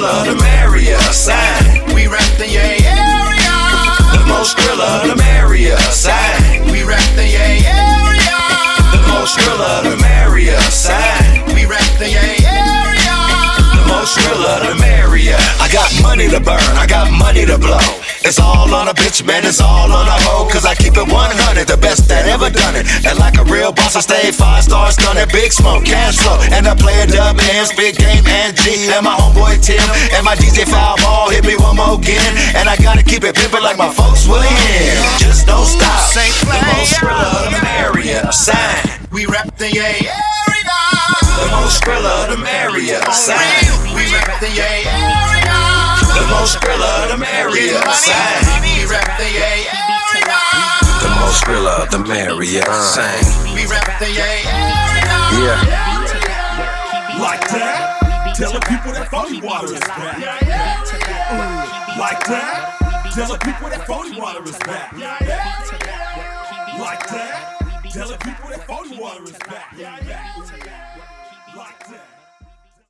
Skrilla, the merrier. Sign, we rep the area. The more Skrilla, the merrier. Sign, we rep the area. The more Skrilla, the merrier. Sign, we rep the area. The more Skrilla, the merrier. I got money to burn, I got money to blow. It's all on a bitch, man, it's all on a hoe. Cause I keep it 100, the best that ever done it. And like a real boss, I stay 5-star stunning. Big smoke, cash flow, and I play a dub hands. Big game and G, and my homeboy Tim. And my DJ Foul Ball, hit me one more again. And I gotta keep it pimpin' like my folks will in. Just don't stop, the more Skrilla, the merrier. Sign, we rep the area. The more Skrilla, the merrier. Sign, we rep the area. The more Skrilla, the merrier. Sign, we rep the area. The more Skrilla, the merrier. Sign, we rep the area. Yeah. Like that? Tell the people that phony water is back. Like that? Tell the people that phony water is back. Like that? Tell the people that phony water is back. Like that?